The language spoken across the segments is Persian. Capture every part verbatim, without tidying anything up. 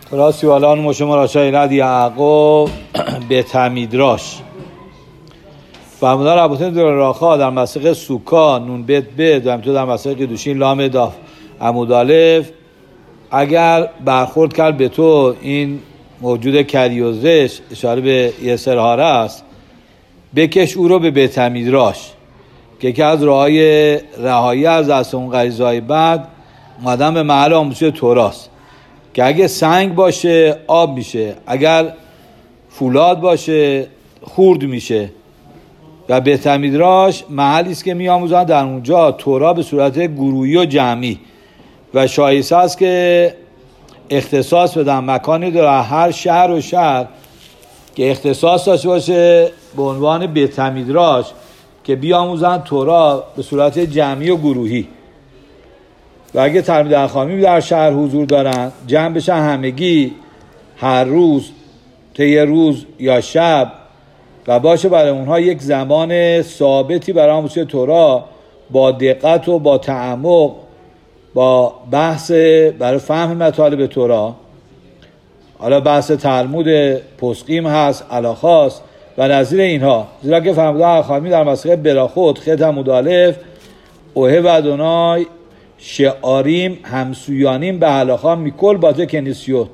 راستی والان مشما را شایلد یعقوب به تمیدراش فرمودن رباطین در راخا در مسیق سوکا نون بیت بیت و همینطور در مسیق قدوشین لام داف عمود الف اگر برخورد کرد به تو این موجود کریوزش اشاره به یه سرهاره است، بکش او رو به بیت تمیدراش که که از راهای رهایی از دست اون غریزهای بعد مادم به محل آموزش توراست که اگه سنگ باشه آب میشه، اگر فولاد باشه خورد میشه. و بیت تمیدراش محلی است که میآموزن در اونجا تورا به صورت گروهی و جمعی و شایسته است که اختصاص بدن. مکانی داره هر شهر و شهر که اختصاص داشته باشه به عنوان بیت تمیدراش که بیاموزن تورا به صورت جمعی و گروهی. و اگه تلمیذ اخامی در شهر حضور دارن جمع بشن همگی هر روز طی روز یا شب و باشه برای اونها یک زمان ثابتی برای آموزش تورا با دقت و با تعمق با بحث برای فهم مطالب تورا. حالا بحث تلمود پسقیم هست، علاخاست و نظیر اینها، زیرا که فرمودن اخامی در مسیق بلاخوت خط عمود الف اوه و ادونای شعاریم همسویانیم به علاخا میکل باته کنیسیوت.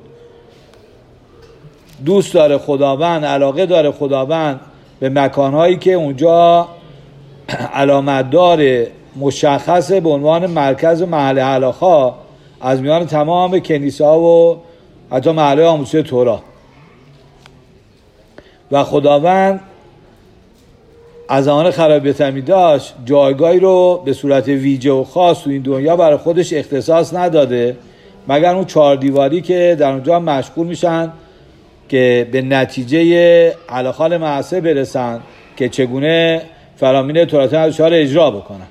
دوست داره خداوند، علاقه داره خداوند به مکانهایی که اونجا علامت داره مشخصه به عنوان مرکز و محل علاخا از میان تمام کنیسه ها و حتی محل آموزش تورا. و خداوند از زمان خراب بیت تمیدراش جایگاهی رو به صورت ویژه و خاص تو این دنیا برای خودش اختصاص نداده مگر اون چهار دیواری که در اونجا مشغول میشن که به نتیجه علاخال معصه برسن که چگونه فرامین تورات ازشار اجرا بکنن.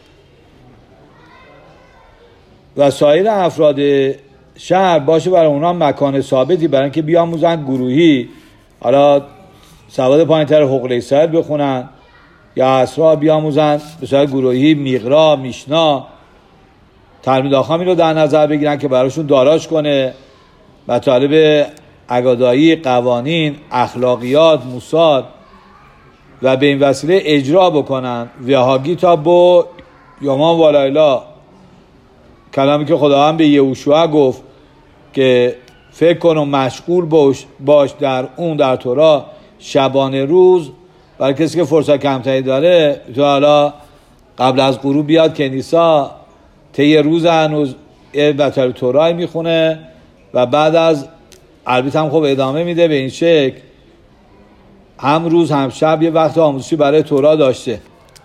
و سایر افراد شهر باشه برای اونها مکان ثابتی برای اینکه بیاموزن گروهی، حالا سواد پایین‌تر حقوق اسرائیل بخونن یا اسرا بیاموزن به صورت گروهی، میقرا، میشنا، تلمید آخامی رو در نظر بگیرن که براشون داراش کنه مطالب عقادایی، قوانین، اخلاقیات، موساد و به این وسیله اجرا بکنن. وهاگی تا با یومان والایلا، کلامی که خداوند به یهوشوا گفت که فکر کن و مشغول باش, باش در اون در تورا شبانه روز. برای کسی که فرصت کمتری داره تو حالا قبل از غروب بیاد کنیسا طی روز هنوز مطالب تورای میخونه و بعد از البته هم خب ادامه میده به این شکل هم روز هم شب یه وقت آموزشی برای تورا داشته.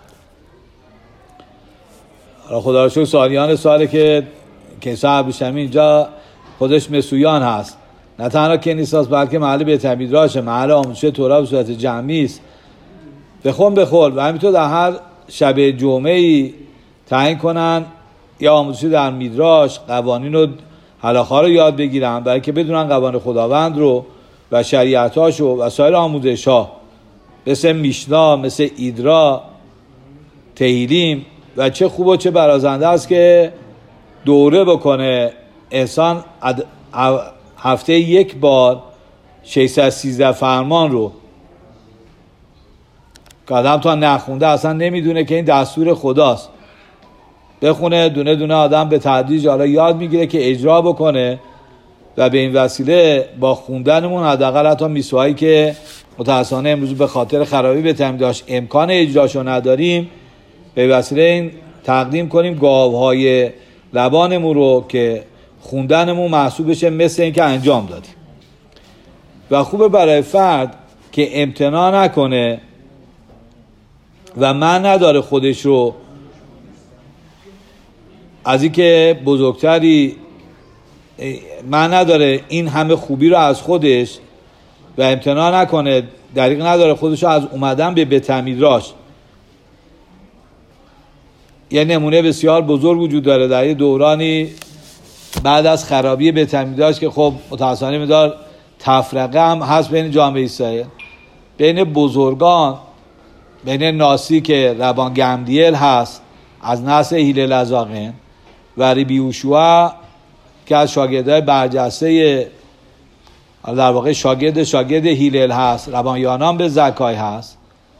حالا خدا را شکر سالیان ساله که کنیسه ابریشمی اینجا خودش مسویان هست، نه تنها کنیساست بلکه محل بیت تمیدراشه، محل آموزش تورا به صورت جمعی است. بخون بخول و همینطور در هر شب جمعه‌ای تعیین کنن یا آموزشی در میدراش قوانین و هلاخا رو یاد بگیرن برای که بدونن قوانین خداوند رو و شریعتاشو و سایر آموزش‌ها مثل میشنا، مثل ایدرا، تهیلیم. و چه خوب و چه برازنده است که دوره بکنه انسان هفته یک بار ششصد و سیزده فرمان رو که آدم تا نخونده اصلا نمیدونه که این دستور خداست، بخونه دونه دونه آدم به تدریج حالا یاد میگیره که اجرا بکنه. و به این وسیله با خوندنمون حداقل حتی میسوایی که متأسفانه امروز به خاطر خرابی بیت تمیدراش امکان اجراشو نداریم، به وسیله این تقدیم کنیم گاوهای لبانمون رو که خوندنمون محسوب بشه مثل این که انجام دادیم. و خوبه برای فرد که امتناع نکنه و من نداره خودش رو از این که بزرگتری من نداره این همه خوبی رو از خودش و امتناع نکنه، دریغ نداره خودش رو از اومدن به بیت تمیدراش. یه نمونه بسیار بزرگ وجود داره در یه دورانی بعد از خرابی بیت تمیدراش که خب متأسفانه مدار تفرقه هم هست بین جامعه اسرائیل، بین بزرگان، بین ناسی که ربان گملیل هست از نسل هیلل ازاقن و ربی یوشوا که از شاگردای برجسته در واقع شاگرد شاگرد هیلل هست، روانیانان به زکای هست،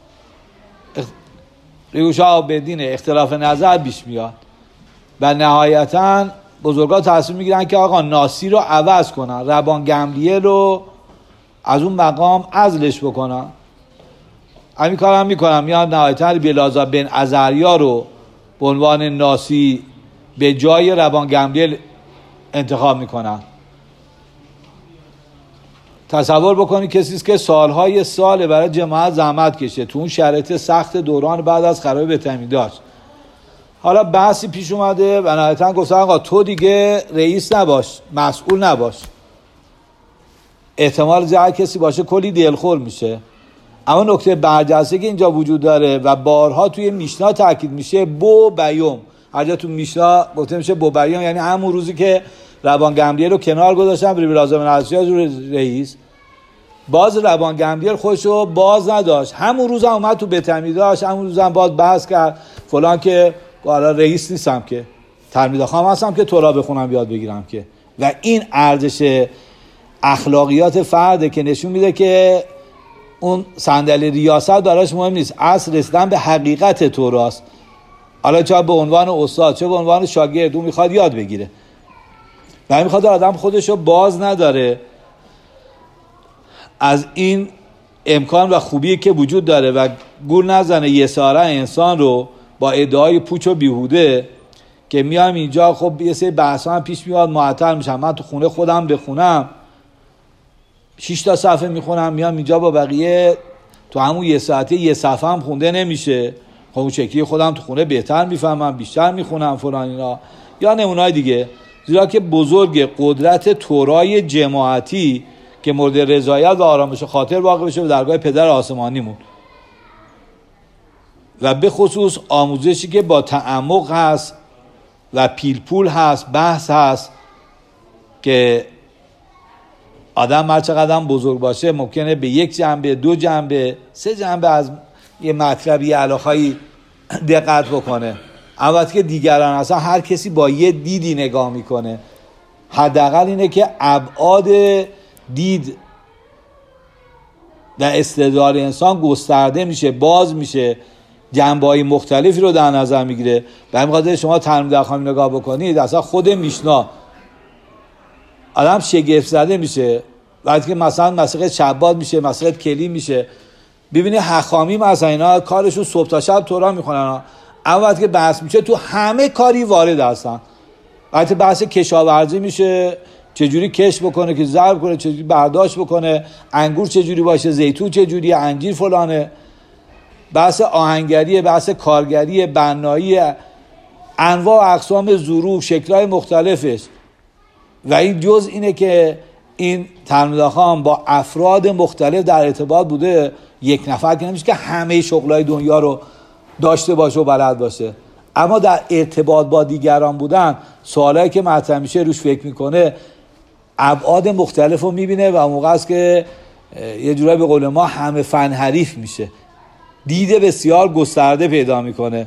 ریوشا بدین اختلاف نظر پیش میاد و نهایتاً بزرگا تصمیم میگیرن که آقا ناسی رو عوض کنن، ربان گملیل رو از اون مقام عزلش بکنن. همین کار هم میکنن، میان نهایتاً بلازا بن عزریا رو به عنوان ناسی به جای ربان گملیل انتخاب میکنن. تصور بکنید کسی است که سالهای سال برای جماعت زحمت کشه، تو اون شرایط سخت دوران بعد از خرابی بیت حمیداست، حالا بحثی پیش اومده و نهایتاً گفتن آقا تو دیگه رئیس نباش، مسئول نباش. احتمال زیاد کسی باشه کلی دلخور میشه. اما نکته برجسته که اینجا وجود داره و بارها توی میشنا تاکید میشه، بو بیوم، هر جا تو میشنا گفته میشه بو بیوم یعنی همون روزی که ربان گملیل رو کنار گذاشتن بری لازم نرسید رئیس، باز ربان گملیل خودشو باز نداشت، همون روز هم اومد تو بیت حمیداش، همون روز هم باز بحث کرد فلان که حالا رئیس نیستم که، تلمیذ خام هستم که تورا بخونم یاد بگیرم که. و این ارزش اخلاقیات فرده که نشون میده که اون صندلی ریاست براش مهم نیست، اصل رسیدن به حقیقت توراست. حالا چه به عنوان استاد چه به عنوان شاگرد اون میخواد یاد بگیره و میخواد آدم خودشو باز نداره از این امکان و خوبی که وجود داره و گول نزنه یه ساره انسان رو با ادعای پوچ و بیهوده که میام اینجا خب یه سری بحثا هم پیش میاد معطل میشم. من تو خونه خودم بخونم شش تا صفحه میخونم، میام اینجا با بقیه تو همون یه ساعته یه صفحه هم خونده نمیشه. خب اون شکلی خودم تو خونه بهتر میفهمم، بیشتر میخونم فلان اینا یا نمونه‌های دیگه. زیرا که بزرگ قدرت تورای جماعتی که مورد رضایت و آرامش خاطر واقع بشه به درگاه پدر آسمانیمون و به خصوص آموزشی که با تعمق هست و پیلپول هست، بحث هست که آدم هر چقدر بزرگ باشه ممکنه به یک جنبه، دو جنبه، سه جنبه از یه مطلب یه علاقه‌ای دقت بکنه. البته که دیگران اصلا هر کسی با یه دیدی نگاه میکنه. حداقل اینه که ابعاد دید و استدلال انسان گسترده میشه، باز میشه، جنبه‌های مختلفی رو در نظر میگیره. به همین خاطر شما تلمود اخامی نگاه بکنید، اصلا خود میشنا آدم شگفت زده میشه وقتی که مثلا مسئله شبات میشه، مسئله کلی میشه، ببینی حخامی مثلا اینا کارشون صبح تا شب تورا میخونن، اما وقتی که بحث میشه تو همه کاری وارد هستن. وقتی بحث کشاورزی میشه، چجوری کش بکنه که ضرب کنه، چجوری برداشت بکنه، انگور چجوری باشه، زیتون چجوری، انجیر فلانه، بحث آهنگری، بحث کارگری، بنایی، انواع و اقسام ظروف، شکل‌های مختلفش. و این جز اینه که این تلمود خام با افراد مختلف در ارتباط بوده، یک نفر که نمیشه که همه شغلای دنیا رو داشته باشه و بلد باشه، اما در ارتباط با دیگران بودن، سوالایی که مطرح میشه روش فکر میکنه، ابعاد مختلف رو میبینه و موقع است که یه جورایی به قول ما همه فن حریف میشه، دیده بسیار گسترده پیدا میکنه.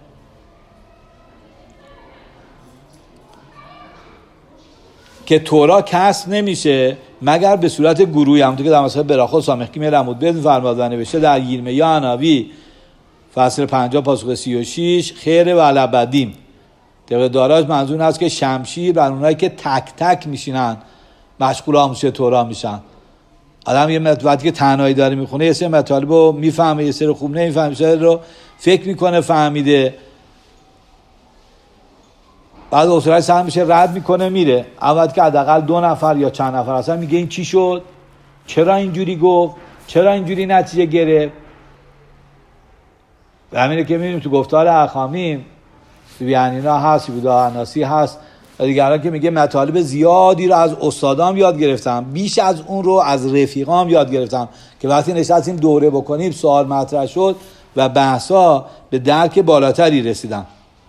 که تورا کسب نمیشه مگر به صورت گروهی. همونطور که در مسئله براخود سامخکی میرمود بدون فرمادن نوشته در یرمیا عناوی فصل پنجاه پاسخ سی و شش، خیر و لبدیم طبق داراج منظور است که شمشیر بر اونایی که تک تک میشینن مشغول آموزش تورا میشن. آدم یه مطلبی که تنهایی داره میخونه یه سری مطالب رو میفهمه، یه سری خوب نمیفهمه، یه سری رو فکر میکنه فهمیده، بعد اصولا سهم میشه رد میکنه میره. اول که حداقل دو نفر یا چند نفر اصلا میگه این چی شد، چرا اینجوری گفت، چرا اینجوری نتیجه گرفت. و همینه که میبینیم تو گفتار اخامیم تو بیانینا هست، بودا عناسی هست و دیگران که میگه مطالب زیادی رو از استادام یاد گرفتم، بیش از اون رو از رفیقام یاد گرفتم که وقتی نشستیم دوره بکنیم سوال مطرح شد و بحثا به درک بالاتری رسیدن.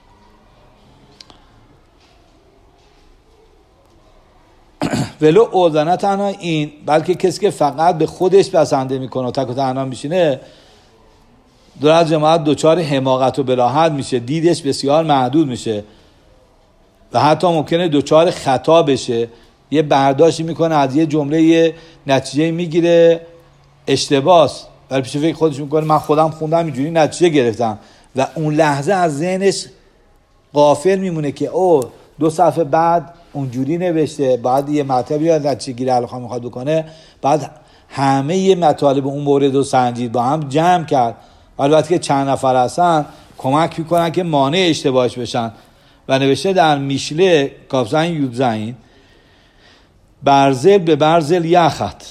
ولو اوزنه تنها این، بلکه کسی که فقط به خودش بسنده میکنه و تک و تنها میشینه دور از جماعت دوچار حماقت و بلاهت میشه، دیدش بسیار محدود میشه و حتی ممکنه دوچار خطا بشه. یه برداشتی میکنه از یه جمله یه نتیجه میگیره اشتباس، ولی پیش فکر خودش میکنه من خودم خوندم اینجوری نتیجه گرفتم و اون لحظه از ذهنش غافل میمونه که او دو صفحه بعد اونجوری نوشته، بعد یه مطلبی از نتیجه گیری الان میخواد بکنه، بعد همه یه مطالب اون مورد رو سنجید با هم جمع کرد. البته که چند نفر هستن کمک میکنن که مانع اشتباهش بشن و نوشته در میشله کافزن یودزین برزل به برزل یخت.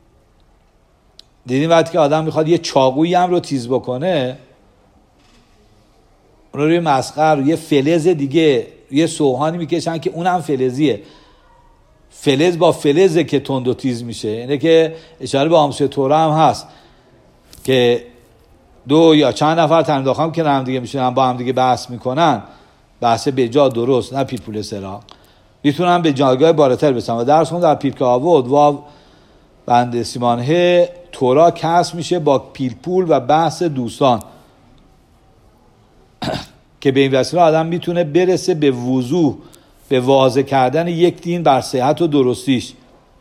دیدین وقتی که آدم میخواد یه چاقویی هم رو تیز بکنه، اون رو روی مسخر روی فلز دیگه یه سوهانی میکشن که اونم فلزیه، فلز با فلزه که تند و تیز میشه. اینه که اشاره به آموزش توره هم هست که دو یا چند نفر تنداخم که هم دیگه میشونن با هم دیگه بحث میکنن، بحث به جا درست نه پیلپول سرا، میتونن به جایگاه بالاتر برسن. و درس خون در پیرکه آورد و بند سیمانه تورا کسب میشه با پیلپول و بحث دوستان که به این وسیله آدم میتونه برسه به وضوح، به واضح کردن یک دین بر صحت و درستیش.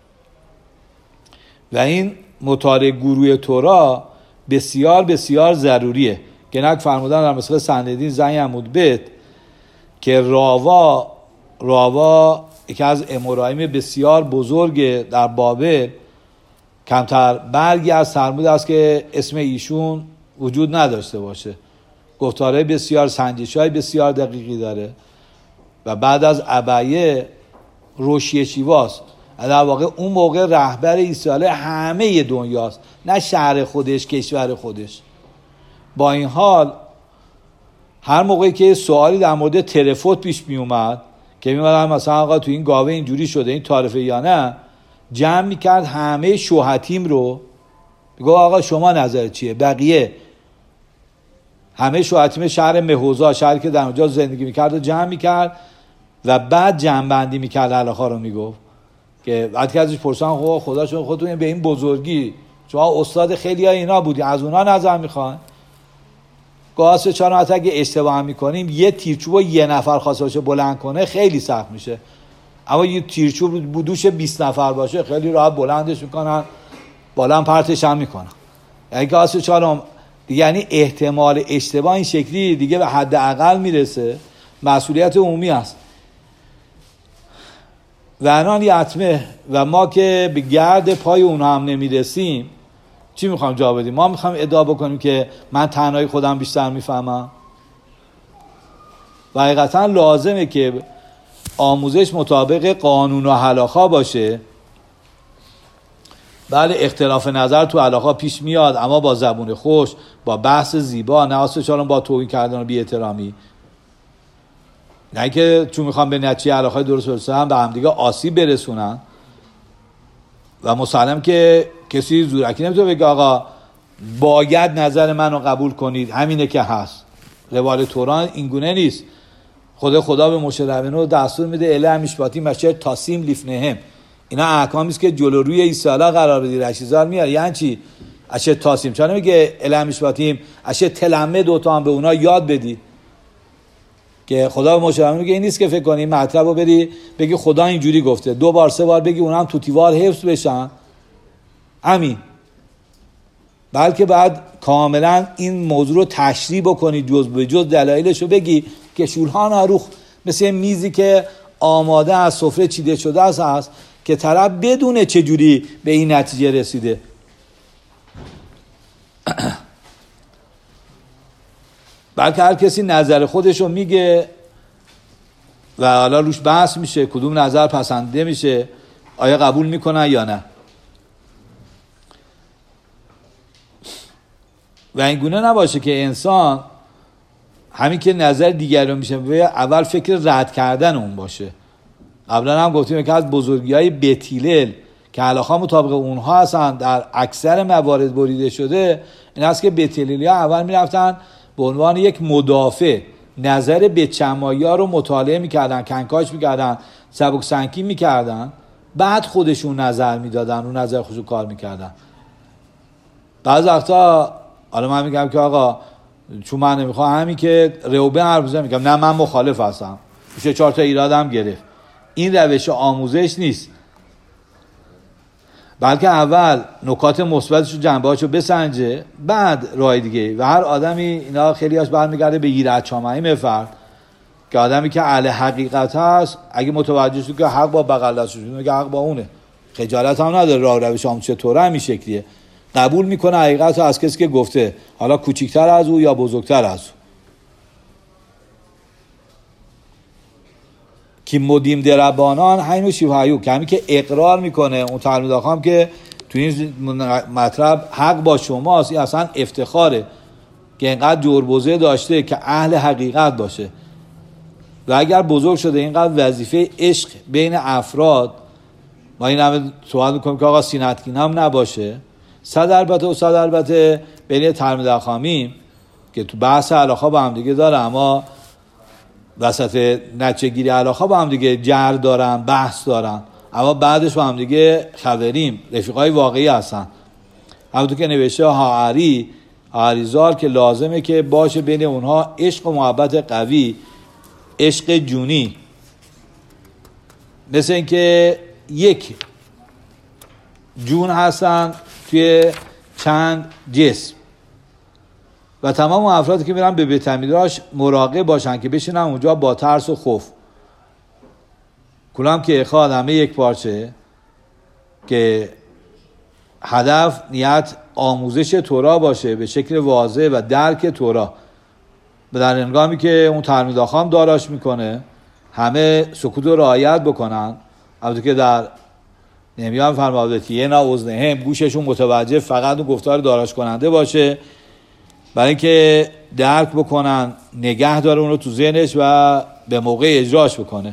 و این مطالعه گروه تورا بسیار بسیار ضروریه. گنک فرمودن در مثل سنددین زنی عمود بیت که راوا راوا یکی از امورایم بسیار بزرگ در بابل، کمتر برگی از تلمود است که اسم ایشون وجود نداشته باشه. گفتاره بسیار سنجش‌های بسیار دقیقی داره و بعد از ابیه روشی شیواست، در واقع اون موقع رهبر ایساله همه دنیاست، نه شهر خودش، کشور خودش. با این حال هر موقعی که سوالی در مورد ترفوت پیش می اومد که می اومدن مثلا آقا تو این گاوه اینجوری شده این تعارفه یا نه، جمع می کرد همه شوحتیم رو، میگه آقا شما نظر چیه؟ بقیه همه شوحتیم شهر مهوزا، شهری که در اونجا زندگی میکرد و جمع میکرد و بعد جمع بندی میکرد، علاقه رو میگفت که بعد که ازش پرسان خدا خدا شما خودتون به این بزرگی شما استاد خیلی ها اینا بودی، از اونا نظر میخوان؟ گاز چهار حتی اگه اشتباه هم میکنیم یه تیرچوب رو یه نفر خواسته باشه بلند کنه خیلی سخت میشه، اما یه تیرچوب بودوش بیست نفر باشه خیلی راحت بلندش میکنن، بالا پرتش هم میکنن. یعنی گاز چهار یعنی احتمال اشتباه این شکلی دیگه به حد اقل میرسه، مسئولیت عمومی است. و الان یتمه و ما که به گرد پای اونها هم نمیرسیم چی میخوام جا بدیم؟ ما میخوام ادعا بکنیم که من تنهایی خودم بیشتر میفهمم؟ و حقیقتا لازمه که آموزش مطابق قانون و حلاخا باشه. بله اختلاف نظر تو حلاخا پیش میاد، اما با زبون خوش، با بحث زیبا، نه واسه چالون با توهین کردن و بی احترامی. نه که چون میخوام به نتیجه حلاخای درست برسونن به هم دیگه آسیب برسونن. و مسلم که کسی زورکی نمیتونه بگه آقا باید نظر منو قبول کنید، همینه که هست. روال توران اینگونه نیست. خدا خدا به موشه ربینو دستور میده اله میشباتی مشه تاسیم لیفنهم. اینا احکامی است که جلو روی عیسی قرار بدی، رشیزار میاد. یعنی چی؟ اشه تاسیم چرا نمیگه اله میشباتیم، اشه تلمه دوتا هم به اونا یاد بدی که خدا به موشه ربینو میگه این نیست که فکر کنی مطلب رو بری بگی خدا اینجوری گفته، دو بار سه بار بگی اونا هم توتیوار حفظ بشن. همین. بلکه بعد کاملا این موضوع رو تشریح بکنی، جز به جز دلایلش رو بگی که شولهان آروخ مثل میزی که آماده از سفره چیده شده است هست که طرف بدونه چجوری به این نتیجه رسیده. بلکه هر کسی نظر خودش رو میگه و حالا روش بحث میشه کدوم نظر پسنده میشه، آیا قبول میکنن یا نه. و این گونه نباشه که انسان همین که نظر دیگر رو میشه اول فکر رد کردن اون باشه. قبلا هم گفتیم که از بزرگی های بتیلل که علاقه مطابق اونها هستن در اکثر موارد بریده شده، این است که بتیللی ها اول میرفتن به عنوان یک مدافع نظر بتچمایی ها رو مطالعه میکردن، کنکاش میکردن، سبک سنگین میکردن، بعد خودشون نظر میدادن، اون نظر خودشون کار میکردن. بعض وقتا حالا من میگم که آقا چون من نمیخوام همین که روبه حرف بزنم، میگم نه من مخالف هستم، میشه چهار تا ایرادم گرفت. این روش آموزش نیست. بلکه اول نکات مثبتش و جنبه‌هاشو بسنجه، بعد راه دیگه. و هر آدمی اینا خیلیاش برمیگرده به ایراد چامه‌ای فرد که آدمی که اهل حقیقت هست اگه متوجه شد که حق با بغل دستش میگه حق با اونه، خجالت هم نداره، راه روش هم چطوره همین شکلیه، قبول میکنه حقیقت رو از کسی که گفته، حالا کوچیکتر از او یا بزرگتر از او. که مدیم دربانان حینو شیوهیو، که همین که اقرار میکنه اون تلمید آخام که تو این مطلب حق با شماست، این اصلا افتخاره که اینقدر جربوزه داشته که اهل حقیقت باشه. و اگر بزرگ شده اینقدر وظیفه عشق بین افراد، ما این همه سوال میکنیم که آقا سینتکین هم نباشه، صد البته و صد البته بین تلمید آخامیم که تو بحث علاقه با هم دیگه داره، اما وسط نتیجه‌گیری علاقه با هم دیگه جر دارن، بحث دارن، اما بعدش با هم دیگه خبریم، رفیقای واقعی هستن. همونطور که نوشته هاعری هاعریزار که لازمه که باشه بین اونها عشق و محبت قوی، عشق جونی، مثل اینکه یک جون هستن توی چند جسم و تمام افرادی که میرن به بیت امیدراش مراقب باشن که بشینن اونجا با ترس و خوف، کلام که اخواد همه یک پارچه، که هدف نیت آموزش تورا باشه به شکل واضح و درک تورا. و در هنگامی که اون تلمید آخام داراش میکنه همه سکوت رو رعایت بکنن، البته که در نمیان فرموده که یه نا اذنهم، گوششون متوجه فقط اون گفتار داراش کننده باشه، برای اینکه درک بکنن، نگه داره اون رو تو ذهنش و به موقع اجراش بکنه.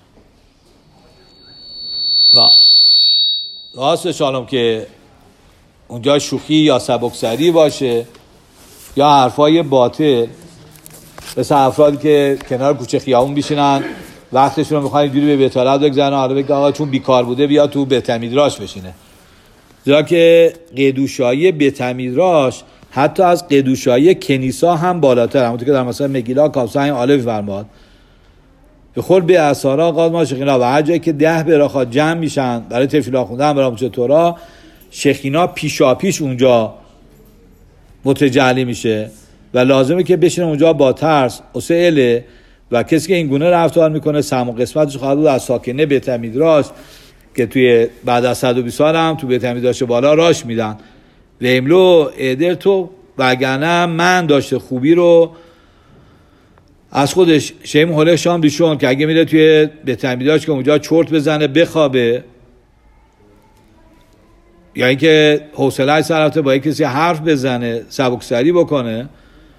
و راست شالم که اونجا شوخی یا سبکسری باشه یا حرفای باطل، مثل افرادی که کنار کوچه خیابون بیشینن وقتشون رو میخوان اینجوری به بتالت بگذارن، حالا بگه آقا چون بیکار بوده بیا تو بیت امیدراش بشینه. زیرا که قدوشایی بیت امیدراش حتی از قدوشایی کنیسا هم بالاتر، همونطور که در مثلا مگیلا کابسای آلف فرماد به خود به اسارا قادما شخینا، و هر جایی که ده براخا جمع میشن برای تفیلا خوندن برای آموزش تورا، شخینا پیشا پیش اونجا متجلی میشه و لازمه که بشینه اونجا با ترس اسئله. و کسی که این گونه رفتار میکنه سهم و قسمتش خواهد بود از ساکنه بیت امیدراش که توی بعد از صد و بیست سال هم تو بیت امیدراش بالا راش میدن و املو ایدر تو، وگرنه من داشته خوبی رو از خودش شیم حاله شام دیشون که اگه میره توی بیت امیدراش که اونجا چرت بزنه بخوابه یا اینکه حوصله سر رفته با کسی حرف بزنه سبکسری بکنه،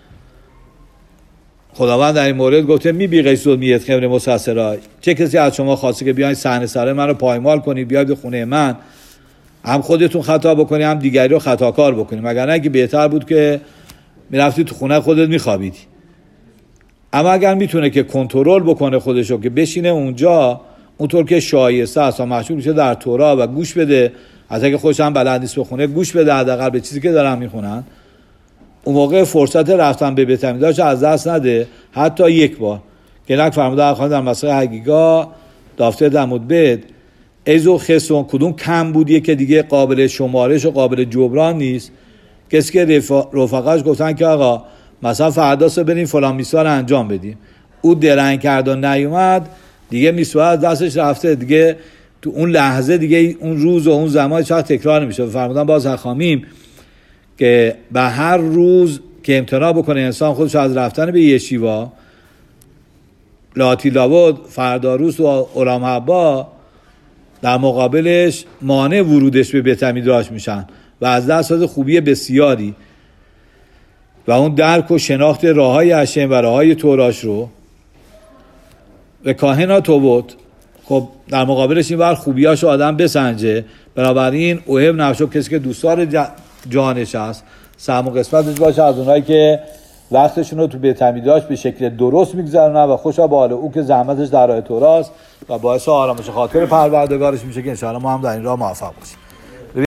خداوند در این مورد گفته می بی قیس میت خمر مسسرای، چه کسی از شما خواسته که بیاین صحنه سره من رو پایمال کنید بیاید به خونه من، هم خودتون خطا بکنی هم دیگری رو خطاکار بکنی، مگر نه که بهتر بود که میرفتی تو خونه خودت میخوابیدی. اما اگر میتونه که کنترل بکنه خودشو که بشینه اونجا اونطور که شایسته است و مشهور میشه در تورا و گوش بده، از اگه خودش هم بلد نیست بخونه گوش بده حداقل به چیزی که دارن میخونن، اون موقع فرصت رفتن به بیت امیدراش از دست نده حتی یک بار. که نک فرموده اخوان در مسئله حقیقا دافته دمود بد ایزو خسون کدوم کم بودیه که دیگه قابل شمارش و قابل جبران نیست. کسی که رفقاش گفتن که آقا مثلا فردا صبح بریم فلان میسوا رو انجام بدیم، او درنگ کرد و نیومد، دیگه میسوا از دستش رفته، دیگه تو اون لحظه دیگه اون روز و اون زمان چقدر تکرار نمیشه. فرمودن باز حخامیم که به هر روز که امتناع بکنه انسان خودش از رفتن به یشیوا لاتی لابد فردا روز و علام حبا در مقابلش مانع ورودش به بیت امیدراش میشن و از دست داده خوبی بسیاری و اون درک و شناخت راههای هشم و راههای توراش رو و کاهنا توبت. خب در مقابلش این بر خوبیاش آدم بسنجه، بنابراین اوهب نفسو کسی که دوستار جانش هست سهم و قسمتش باشه از اونایی که وقتشون رو تو بیت امیدراش به شکل درست میگذرونن و خوشا به حال او که زحمتش در راه توراست و باعث آرامش خاطر پروردگارش میشه که انشاءالله ما هم در این راه موفق باشیم.